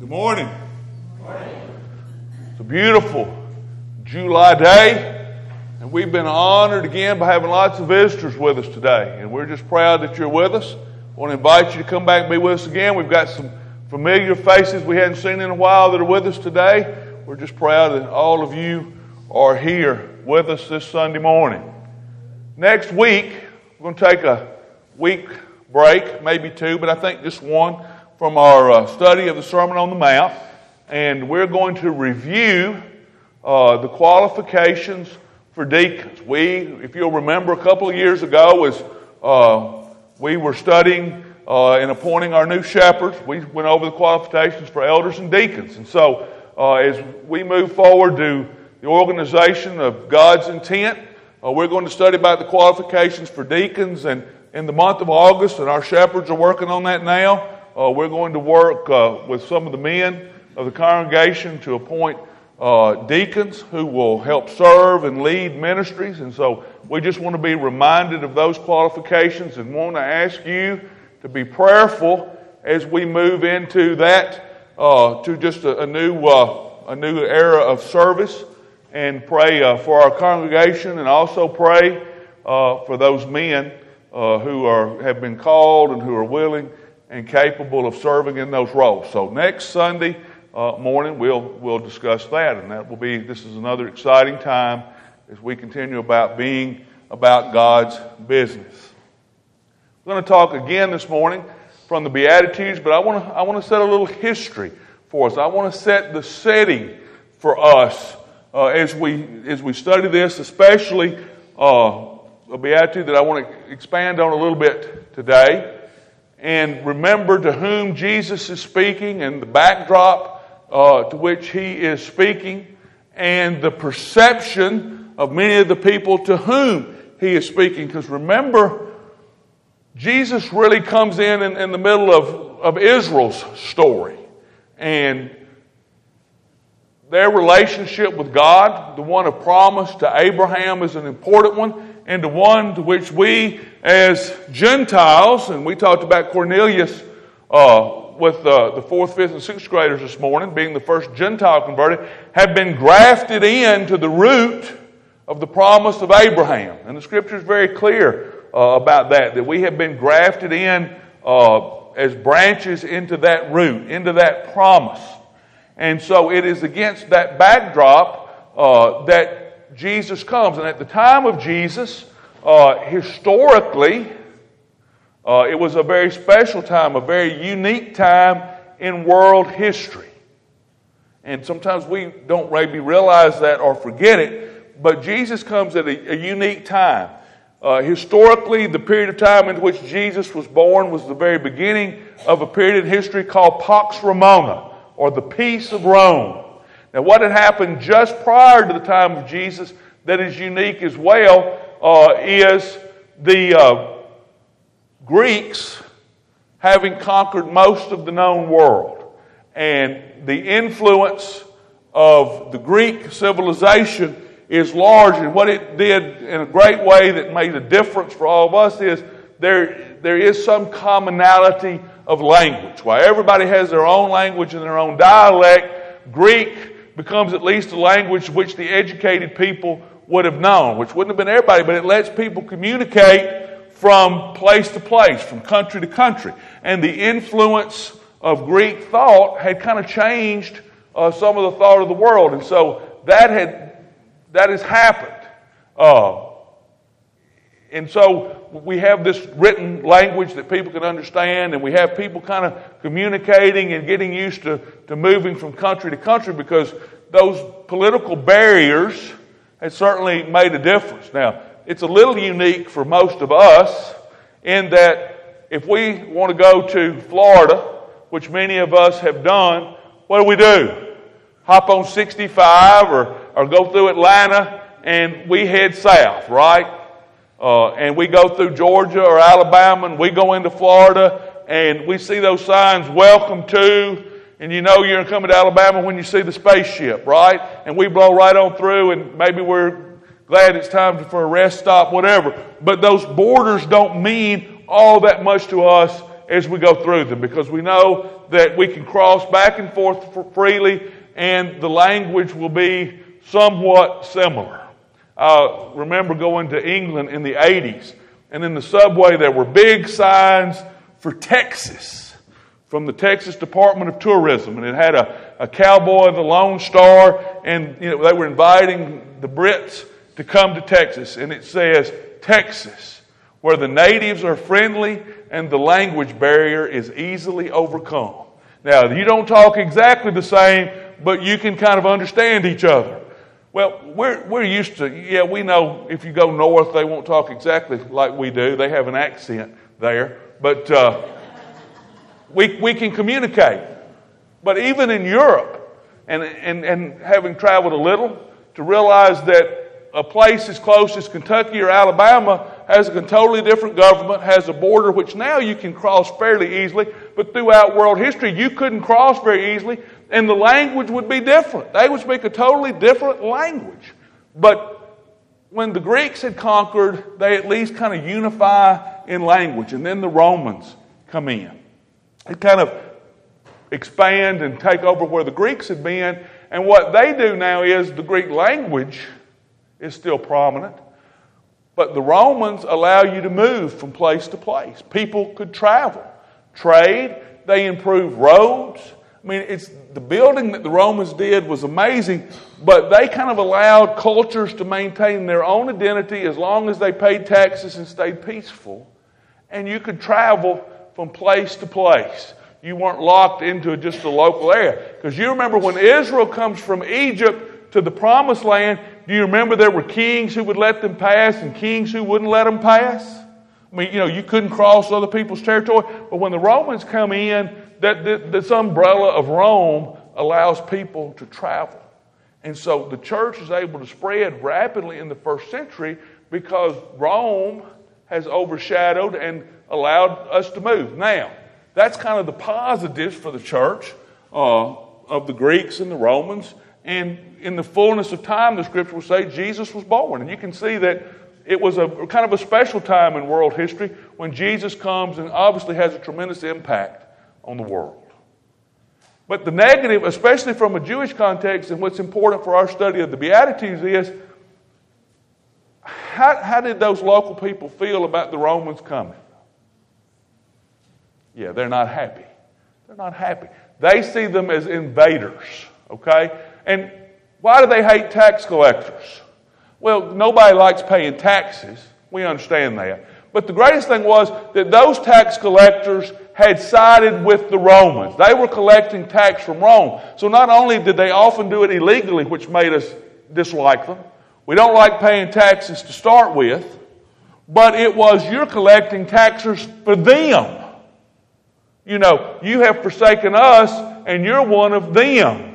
Good morning. Good morning. It's a beautiful July day, and we've been honored again by having lots of visitors with us today, and we're just proud that you're with us. I want to invite you to come back and be with us again. We've got some familiar faces we hadn't seen in a while that are with us today. We're just proud that all of you are here with us this Sunday morning. Next week, we're going to take a week break, maybe two, but I think just one, from our study of the Sermon on the Mount, and we're going to review the qualifications for deacons. If you'll remember, a couple of years ago, as we were studying and appointing our new shepherds, we went over the qualifications for elders and deacons. And so, as we move forward to the organization of God's intent, we're going to study about the qualifications for deacons, and in the month of August, and our shepherds are working on that now. We're going to work with some of the men of the congregation to appoint deacons who will help serve and lead ministries. And so we just want to be reminded of those qualifications and want to ask you to be prayerful as we move into that, to just a new era of service, and pray for our congregation, and also pray for those men who have been called and who are willing and capable of serving in those roles. So next Sunday morning we'll discuss that, and this is another exciting time as we continue about being about God's business. We're going to talk again this morning from the Beatitudes, but I want to set a little history for us. I want to set the setting for us as we study this, especially a beatitude that I want to expand on a little bit today. And remember to whom Jesus is speaking, and the backdrop to which he is speaking, and the perception of many of the people to whom he is speaking. Because remember, Jesus really comes in the middle of Israel's story. And their relationship with God, the one of promise to Abraham, is an important one, and the one to which we as Gentiles, and we talked about Cornelius with the 4th, 5th, and 6th graders this morning, being the first Gentile converted, have been grafted into the root of the promise of Abraham. And the Scripture is very clear about that we have been grafted in as branches into that root, into that promise. And so it is against that backdrop that Jesus comes. And at the time of Jesus, historically, it was a very special time, a very unique time in world history. And sometimes we don't maybe realize that or forget it, but Jesus comes at a unique time. Historically, the period of time in which Jesus was born was the very beginning of a period in history called Pax Romana, or the Peace of Rome. Now, what had happened just prior to the time of Jesus that is unique as well is the Greeks having conquered most of the known world. And the influence of the Greek civilization is large. And what it did in a great way that made a difference for all of us is there is some commonality of language. While everybody has their own language and their own dialect, Greek becomes at least a language which the educated people would have known, which wouldn't have been everybody, but it lets people communicate from place to place, from country to country. And the influence of Greek thought had kind of changed some of the thought of the world. And so that has happened. And so we have this written language that people can understand, and we have people kind of communicating and getting used to moving from country to country, because those political barriers had certainly made a difference. Now, it's a little unique for most of us in that if we want to go to Florida, which many of us have done, what do? Hop on 65 or go through Atlanta, and we head south, right? And we go through Georgia or Alabama, and we go into Florida, and we see those signs, welcome to, and you know you're coming to Alabama when you see the spaceship, right? And we blow right on through, and maybe we're glad it's time for a rest stop, whatever. But those borders don't mean all that much to us as we go through them, because we know that we can cross back and forth freely, and the language will be somewhat similar. Remember going to England in the 80s, and in the subway there were big signs for Texas from the Texas Department of Tourism, and it had a cowboy, the Lone Star, and they were inviting the Brits to come to Texas, and it says, Texas, where the natives are friendly and the language barrier is easily overcome. Now, you don't talk exactly the same, but you can kind of understand each other. Well, we're used to, we know if you go north, they won't talk exactly like we do. They have an accent there. But we can communicate. But even in Europe, and having traveled a little, to realize that a place as close as Kentucky or Alabama has a totally different government, has a border which now you can cross fairly easily, but throughout world history you couldn't cross very easily, and the language would be different. They would speak a totally different language. But when the Greeks had conquered, they at least kind of unify in language, and then the Romans come in. They kind of expand and take over where the Greeks had been, and what they do now is the Greek language is still prominent, but the Romans allow you to move from place to place. People could travel, trade, they improved roads. I mean, it's the building that the Romans did was amazing, but they kind of allowed cultures to maintain their own identity as long as they paid taxes and stayed peaceful. And you could travel from place to place. You weren't locked into just a local area. Because you remember when Israel comes from Egypt to the Promised Land, do you remember there were kings who would let them pass and kings who wouldn't let them pass? I mean, you couldn't cross other people's territory. But when the Romans come in, this umbrella of Rome allows people to travel. And so the church is able to spread rapidly in the first century because Rome has overshadowed and allowed us to move. Now, that's kind of the positives for the church of the Greeks and the Romans. And in the fullness of time, the Scripture will say Jesus was born. And you can see that it was a kind of a special time in world history when Jesus comes and obviously has a tremendous impact on the world. But the negative, especially from a Jewish context, and what's important for our study of the Beatitudes is, how did those local people feel about the Romans coming? Yeah, they're not happy. They're not happy. They see them as invaders, okay? And why do they hate tax collectors? Well, nobody likes paying taxes. We understand that. But the greatest thing was that those tax collectors had sided with the Romans. They were collecting tax from Rome. So not only did they often do it illegally, which made us dislike them, we don't like paying taxes to start with, but it was you're collecting taxes for them. You know, you have forsaken us and you're one of them.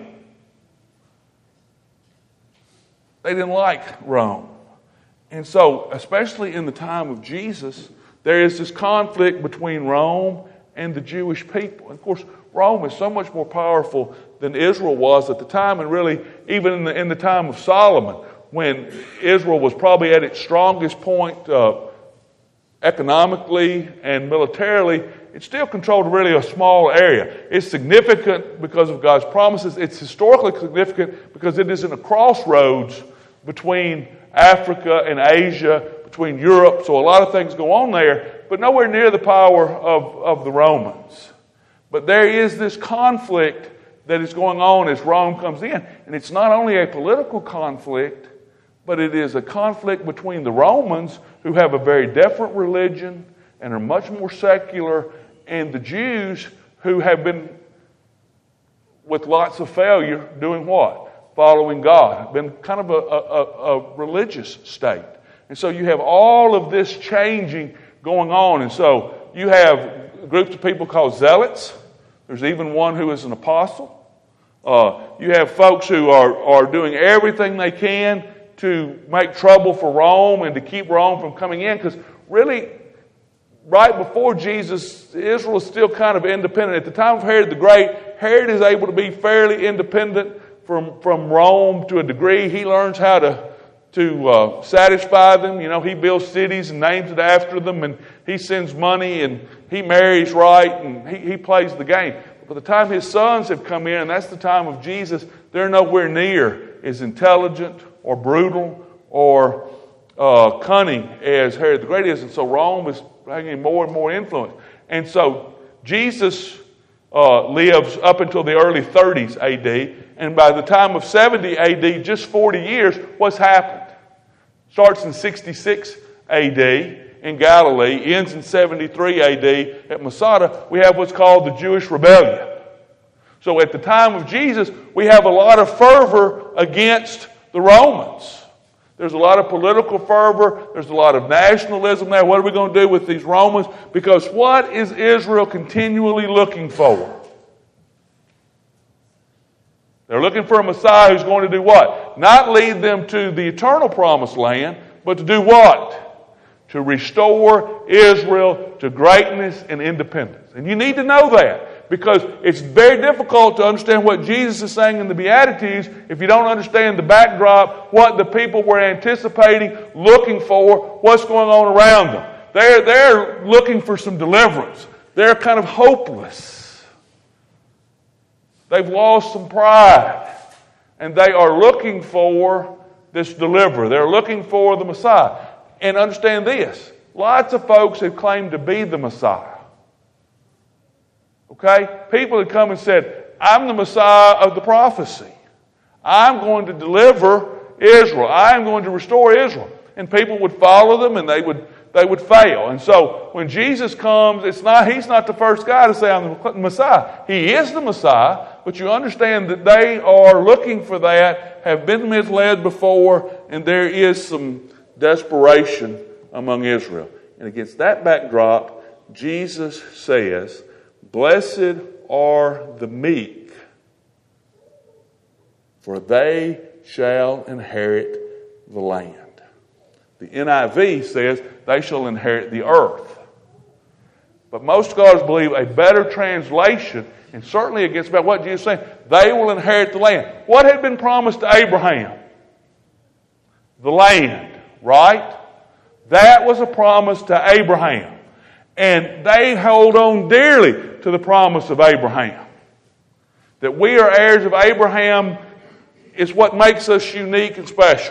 They didn't like Rome. And so, especially in the time of Jesus, there is this conflict between Rome and the Jewish people. And of course, Rome is so much more powerful than Israel was at the time, and really even in the time of Solomon, when Israel was probably at its strongest point economically and militarily. It still controlled really a small area. It's significant because of God's promises. It's historically significant because it is in a crossroads between Africa and Asia, between Europe. So a lot of things go on there, but nowhere near the power of the Romans. But there is this conflict that is going on as Rome comes in. And it's not only a political conflict, but it is a conflict between the Romans, who have a very different religion and are much more secular, and the Jews, who have been, with lots of failure, doing what? Following God. Been kind of a religious state. And so you have all of this changing going on. And so you have groups of people called zealots. There's even one who is an apostle. You have folks who are doing everything they can to make trouble for Rome and to keep Rome from coming in. Because really, right before Jesus, Israel is still kind of independent. At the time of Herod the Great, Herod is able to be fairly independent from Rome to a degree. He learns how to satisfy them. You know, he builds cities and names it after them, and he sends money, and he marries right, and he plays the game. By the time his sons have come in, and that's the time of Jesus, they're nowhere near as intelligent or brutal or cunning as Herod the Great is. And so Rome is bringing more and more influence. And so Jesus lives up until the early 30s A.D., and by the time of 70 A.D., just 40 years, what's happened? Starts in 66 A.D. in Galilee, ends in 73 A.D. at Masada. We have what's called the Jewish Rebellion. So at the time of Jesus, we have a lot of fervor against the Romans. There's a lot of political fervor. There's a lot of nationalism there. What are we going to do with these Romans? Because what is Israel continually looking for? They're looking for a Messiah who's going to do what? Not lead them to the eternal promised land, but to do what? To restore Israel to greatness and independence. And you need to know that, because it's very difficult to understand what Jesus is saying in the Beatitudes if you don't understand the backdrop, what the people were anticipating, looking for, what's going on around them. They're looking for some deliverance. They're kind of hopeless. They've lost some pride, and they are looking for this deliverer. They're looking for the Messiah. And understand this, lots of folks have claimed to be the Messiah. Okay? People have come and said, I'm the Messiah of the prophecy. I'm going to deliver Israel. I'm going to restore Israel. And people would follow them, and they would fail. And so when Jesus comes, he's not the first guy to say, I'm the Messiah. He is the Messiah, but you understand that they are looking for that, have been misled before, and there is some desperation among Israel. And against that backdrop, Jesus says, blessed are the meek, for they shall inherit the land. The NIV says they shall inherit the earth. But most scholars believe a better translation, and certainly against about what Jesus is saying, they will inherit the land. What had been promised to Abraham? The land, right? That was a promise to Abraham. And they hold on dearly to the promise of Abraham. That we are heirs of Abraham is what makes us unique and special.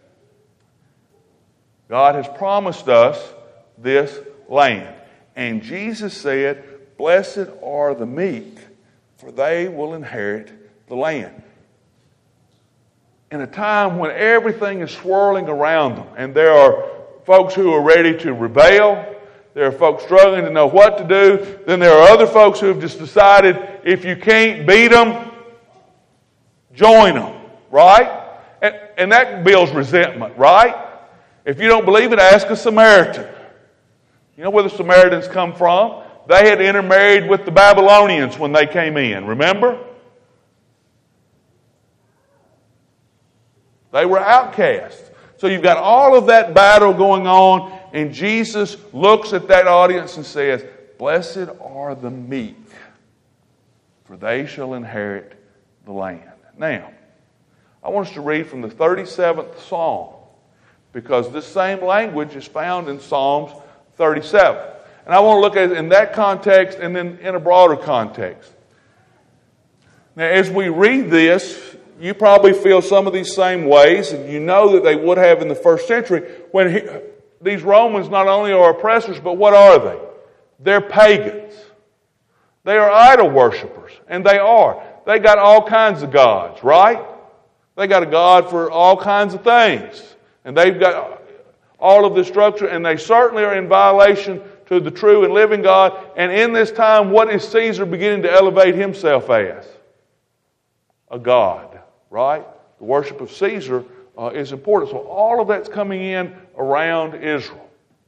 God has promised us this land. And Jesus said, blessed are the meek, for they will inherit the land. In a time when everything is swirling around them, and there are folks who are ready to rebel, there are folks struggling to know what to do, then there are other folks who have just decided if you can't beat them, join them, right? And that builds resentment, right? If you don't believe it, ask a Samaritan. You know where the Samaritans come from? They had intermarried with the Babylonians when they came in, remember? They were outcasts. So you've got all of that battle going on, and Jesus looks at that audience and says, blessed are the meek, for they shall inherit the land. Now, I want us to read from the 37th Psalm, because this same language is found in Psalms 37. And I want to look at it in that context and then in a broader context. Now, as we read this, you probably feel some of these same ways, and you know that they would have in the first century, when these Romans not only are oppressors, but what are they? They're pagans. They are idol worshipers, and they are. They got all kinds of gods, right? They got a god for all kinds of things. And they've got all of this structure, and they certainly are in violation to the true and living God. And in this time, what is Caesar beginning to elevate himself as? A god, right? The worship of Caesar is important. So all of that's coming in around Israel.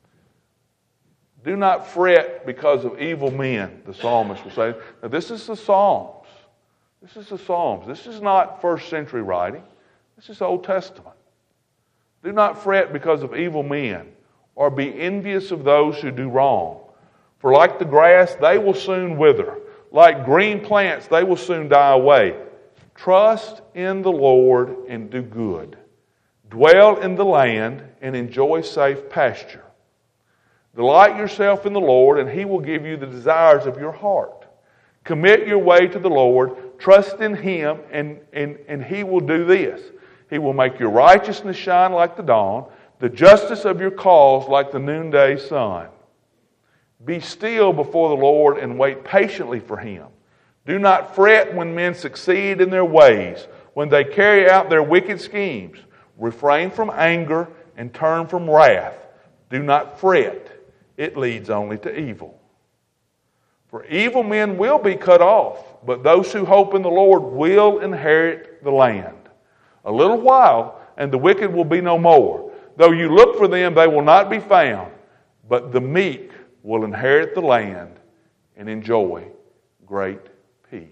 Do not fret because of evil men, the psalmist will say. Now this is the Psalms. This is the Psalms. This is not first century writing. This is Old Testament. Do not fret because of evil men, or be envious of those who do wrong. For like the grass, they will soon wither. Like green plants, they will soon die away. Trust in the Lord and do good. Dwell in the land and enjoy safe pasture. Delight yourself in the Lord, and He will give you the desires of your heart. Commit your way to the Lord. Trust in Him, and He will do this. He will make your righteousness shine like the dawn, the justice of your cause like the noonday sun. Be still before the Lord and wait patiently for Him. Do not fret when men succeed in their ways, when they carry out their wicked schemes. Refrain from anger and turn from wrath. Do not fret. It leads only to evil. For evil men will be cut off, but those who hope in the Lord will inherit the land. A little while, and the wicked will be no more. Though you look for them, they will not be found. But the meek will inherit the land and enjoy great peace.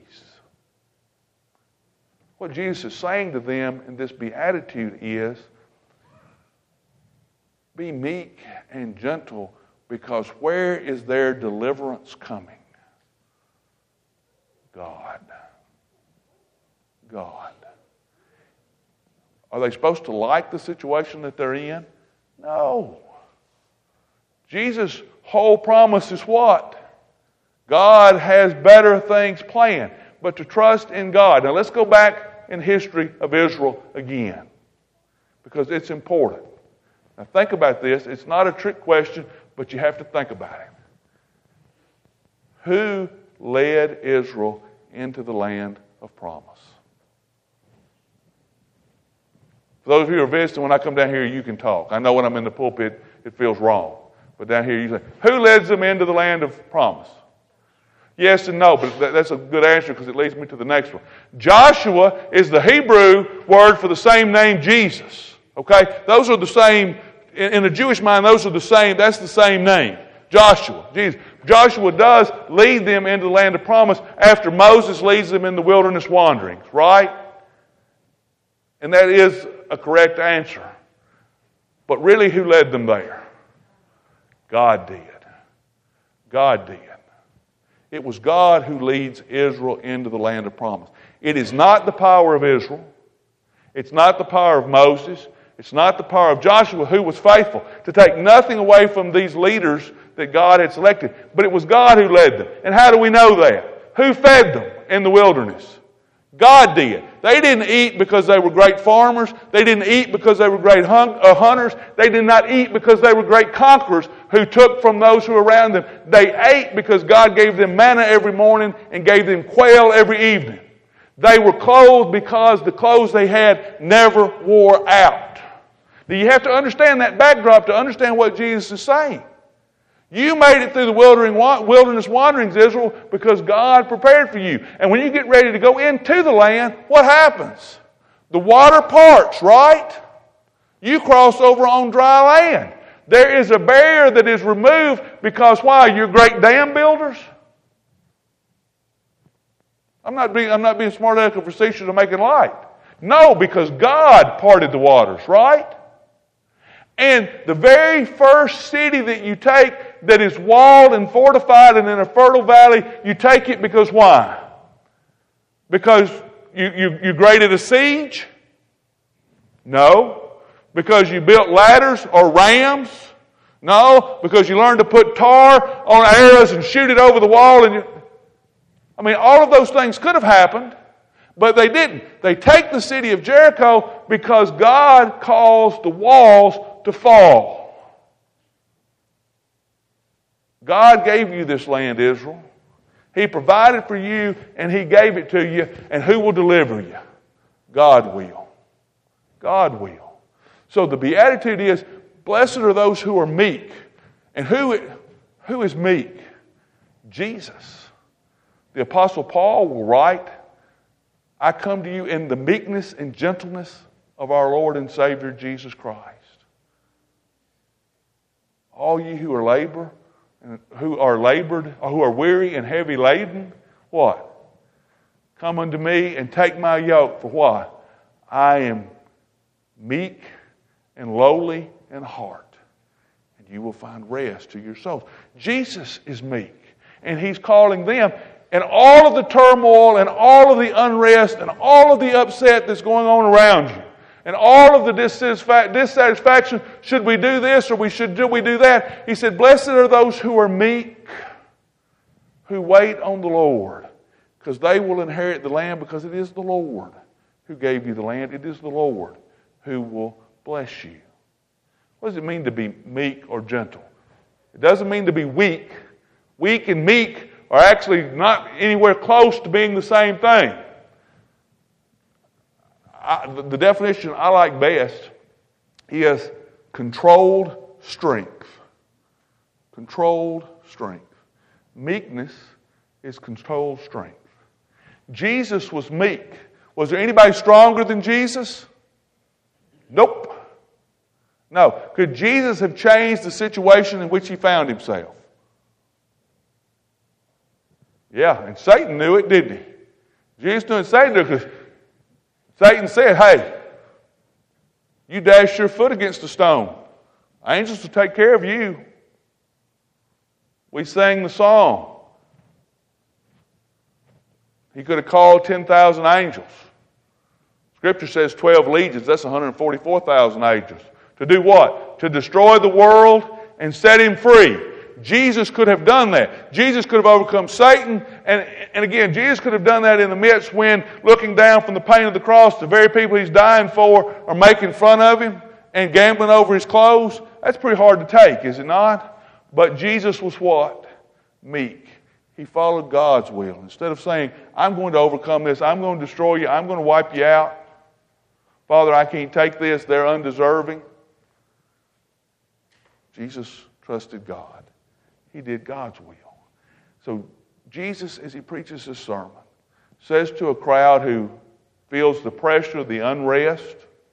What Jesus is saying to them in this beatitude is, be meek and gentle, because where is their deliverance coming? God. God. Are they supposed to like the situation that they're in? No. Jesus' whole promise is what? God has better things planned, but to trust in God. Now let's go back in history of Israel again, because it's important. Now think about this. It's not a trick question, but you have to think about it. Who led Israel into the land of promise? For those of you who are visiting, when I come down here, you can talk. I know when I'm in the pulpit, it feels wrong. But down here, you say, who leads them into the land of promise? Yes and no, but that's a good answer because it leads me to the next one. Joshua is the Hebrew word for the same name, Jesus. Okay? Those are the same, in the Jewish mind, those are the same, that's the same name. Joshua, Jesus. Joshua does lead them into the land of promise after Moses leads them in the wilderness wanderings, right? And that is a correct answer. But really, who led them there? God did. God did. It was God who leads Israel into the land of promise. It is not the power of Israel. It's not the power of Moses. It's not the power of Joshua, who was faithful to take nothing away from these leaders that God had selected. But it was God who led them. And how do we know that? Who fed them in the wilderness? God did. They didn't eat because they were great farmers. They didn't eat because they were great hunters. They did not eat because they were great conquerors who took from those who were around them. They ate because God gave them manna every morning and gave them quail every evening. They were clothed because the clothes they had never wore out. Now you have to understand that backdrop to understand what Jesus is saying. You made it through the wilderness wanderings, Israel, because God prepared for you. And when you get ready to go into the land, what happens? The water parts, right? You cross over on dry land. There is a barrier that is removed because why? You're great dam builders? I'm not being smart aleck or facetious or making light. No, because God parted the waters, right? And the very first city that you take that is walled and fortified and in a fertile valley, you take it because why? Because you graded a siege? No. Because you built ladders or rams? No. Because you learned to put tar on arrows and shoot it over the wall. All of those things could have happened, but they didn't. They take the city of Jericho because God caused the walls to fall. God gave you this land, Israel. He provided for you and He gave it to you. And who will deliver you? God will. God will. So the beatitude is, blessed are those who are meek. And who is meek? Jesus. The Apostle Paul will write, I come to you in the meekness and gentleness of our Lord and Savior Jesus Christ. All you who are labored, or who are weary and heavy laden, what? Come unto me and take my yoke. For what? I am meek and lowly in heart, and you will find rest to your souls. Jesus is meek, and He's calling them. And all of the turmoil and all of the unrest and all of the upset that's going on around you, And all of the dissatisfaction, should we do this or should we do that? He said, blessed are those who are meek, who wait on the Lord, because they will inherit the land, because it is the Lord who gave you the land. It is the Lord who will bless you. What does it mean to be meek or gentle? It doesn't mean to be weak. Weak and meek are actually not anywhere close to being the same thing. The definition I like best is controlled strength. Controlled strength. Meekness is controlled strength. Jesus was meek. Was there anybody stronger than Jesus? Nope. No. Could Jesus have changed the situation in which he found himself? Yeah, and Satan knew it, didn't he? Jesus knew it, Satan knew it, because Satan said, hey, you dash your foot against a stone. Angels will take care of you. We sang the song. He could have called 10,000 angels. Scripture says 12 legions. That's 144,000 angels. To do what? To destroy the world and set him free. Jesus could have done that. Jesus could have overcome Satan. And again, Jesus could have done that in the midst when, looking down from the pain of the cross, the very people he's dying for are making fun of him and gambling over his clothes. That's pretty hard to take, is it not? But Jesus was what? Meek. He followed God's will. Instead of saying, I'm going to overcome this, I'm going to destroy you, I'm going to wipe you out. Father, I can't take this, they're undeserving. Jesus trusted God. He did God's will. So Jesus, as he preaches this sermon, says to a crowd who feels the pressure, the unrest,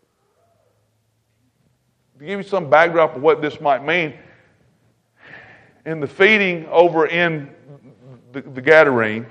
to give you some backdrop of what this might mean, in the feeding over in the Gadarene,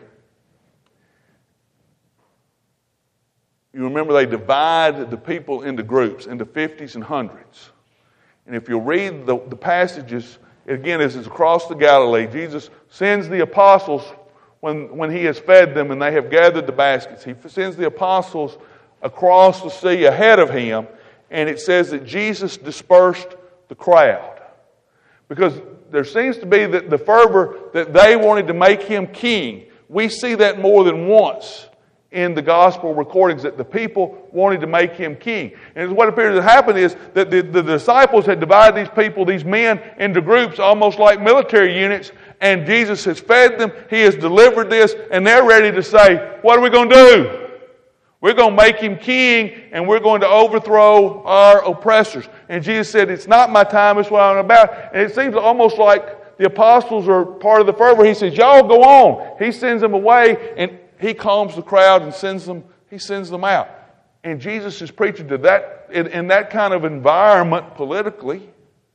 you remember they divide the people into groups, into 50s and 100s. And if you'll read the passages, again, as it's across the Galilee, Jesus sends the apostles when he has fed them and they have gathered the baskets. He sends the apostles across the sea ahead of him, and it says that Jesus dispersed the crowd. Because there seems to be the fervor that they wanted to make him king. We see that more than once in the gospel recordings, that the people wanted to make him king. And what appears to happen is that the disciples had divided these people, these men, into groups almost like military units, and Jesus has fed them, he has delivered this, and they're ready to say, what are we going to do? We're going to make him king, and we're going to overthrow our oppressors. And Jesus said, it's not my time, it's what I'm about. And it seems almost like the apostles are part of the fervor. He says, y'all go on. He sends them away, and he calms the crowd and sends them out. And Jesus is preaching to that, in that kind of environment politically.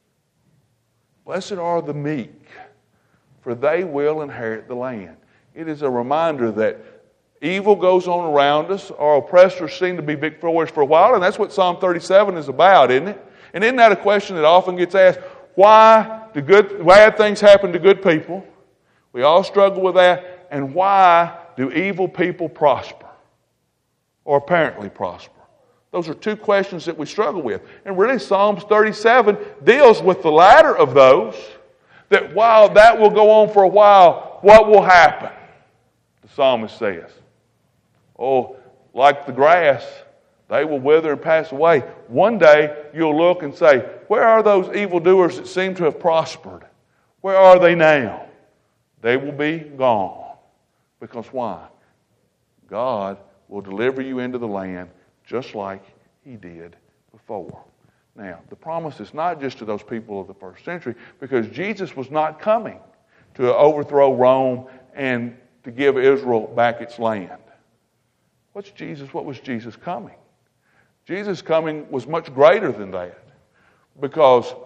Blessed are the meek, for they will inherit the land. It is a reminder that evil goes on around us. Our oppressors seem to be victorious for a while, and that's what Psalm 37 is about, isn't it? And isn't that a question that often gets asked? Why do bad things happen to good people? We all struggle with that. And why do evil people prosper? Or apparently prosper? Those are two questions that we struggle with. And really Psalms 37 deals with the latter of those. That while that will go on for a while, what will happen? The psalmist says, oh, like the grass, they will wither and pass away. One day you'll look and say, where are those evildoers that seem to have prospered? Where are they now? They will be gone. Because why? God will deliver you into the land just like he did before. Now, the promise is not just to those people of the first century, because Jesus was not coming to overthrow Rome and to give Israel back its land. What was Jesus coming? Jesus' coming was much greater than that. Because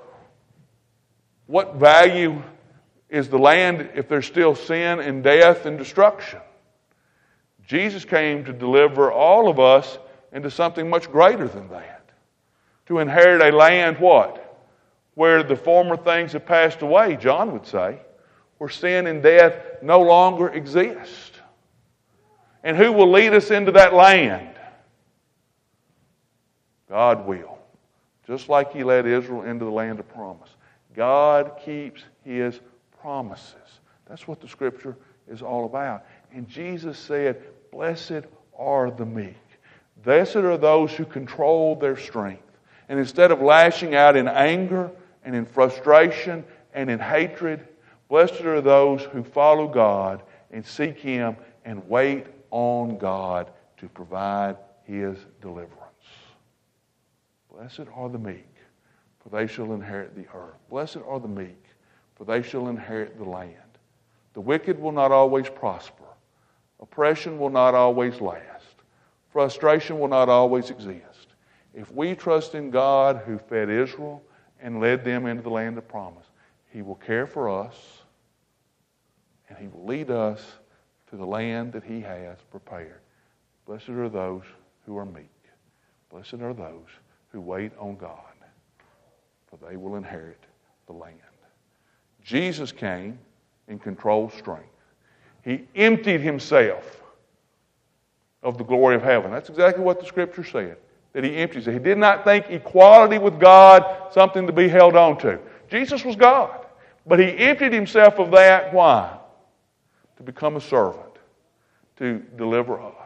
what value is the land if there's still sin and death and destruction? Jesus came to deliver all of us into something much greater than that. To inherit a land, what? Where the former things have passed away, John would say. Where sin and death no longer exist. And who will lead us into that land? God will. Just like He led Israel into the land of promise. God keeps His promises. That's what the Scripture is all about. And Jesus said, blessed are the meek. Blessed are those who control their strength. And instead of lashing out in anger and in frustration and in hatred, blessed are those who follow God and seek Him and wait on God to provide His deliverance. Blessed are the meek, for they shall inherit the earth. Blessed are the meek, for they shall inherit the land. The wicked will not always prosper. Oppression will not always last. Frustration will not always exist. If we trust in God who fed Israel and led them into the land of promise, He will care for us and He will lead us to the land that He has prepared. Blessed are those who are meek. Blessed are those who wait on God, for they will inherit the land. Jesus came in controlled strength. He emptied Himself of the glory of heaven. That's exactly what the Scripture said, that He empties it. He did not think equality with God something to be held on to. Jesus was God, but He emptied Himself of that. Why? To become a servant, to deliver us.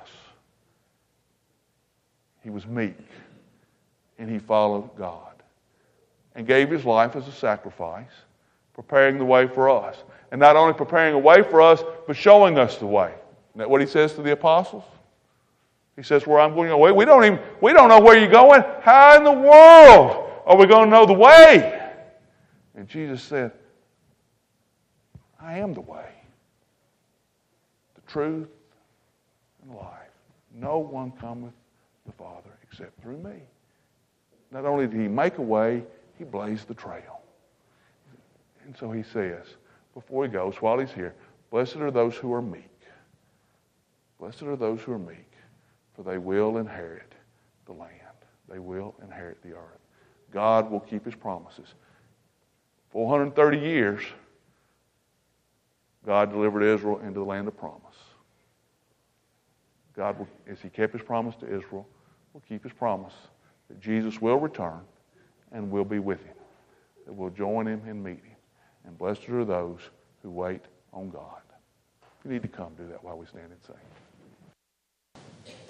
He was meek, and He followed God and gave His life as a sacrifice, preparing the way for us. And not only preparing a way for us, but showing us the way. Isn't that what He says to the apostles? He says, where I'm going away, we don't know where you're going. How in the world are we going to know the way? And Jesus said, I am the way, the truth, and the life. No one cometh to the Father except through me. Not only did He make a way, He blazed the trail. And so He says, before He goes, while He's here, blessed are those who are meek. Blessed are those who are meek, for they will inherit the land. They will inherit the earth. God will keep His promises. 430 years, God delivered Israel into the land of promise. God, will, as He kept His promise to Israel, will keep His promise that Jesus will return and will be with Him, that we'll join Him and meet Him. And blessed are those who wait on God. You need to come do that while we stand and sing.